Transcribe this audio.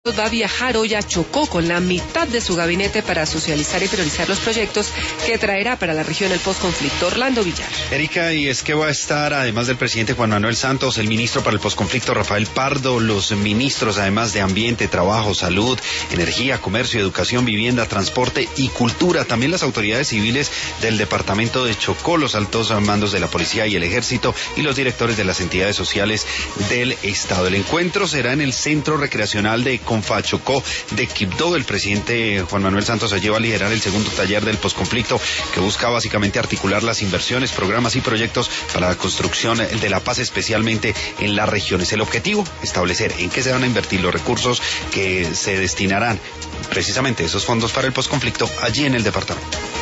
va a viajar hoy a Chocó con la mitad de su gabinete para socializar y priorizar los proyectos que traerá para la región el posconflicto. Orlando Villar. Erika, y es que va a estar, además del presidente Juan Manuel Santos, el ministro para el posconflicto Rafael Pardo, los ministros además de Ambiente, Trabajo, Salud, Energía, Comercio, Educación, Vivienda, Transporte y Cultura, también las autoridades civiles del departamento de Chocó, los altos mandos de la policía y el ejército y los directores de las entidades sociales del estado. El encuentro será en el Centro Recreacional de Confachocó de Quibdó. El presidente Juan Manuel Santos se lleva a liderar el segundo taller del posconflicto, que busca básicamente articular las inversiones, programas y proyectos para la construcción de la paz, especialmente en las regiones. El objetivo, establecer en qué se van a invertir los recursos que se destinarán precisamente esos fondos para el posconflicto allí en el departamento.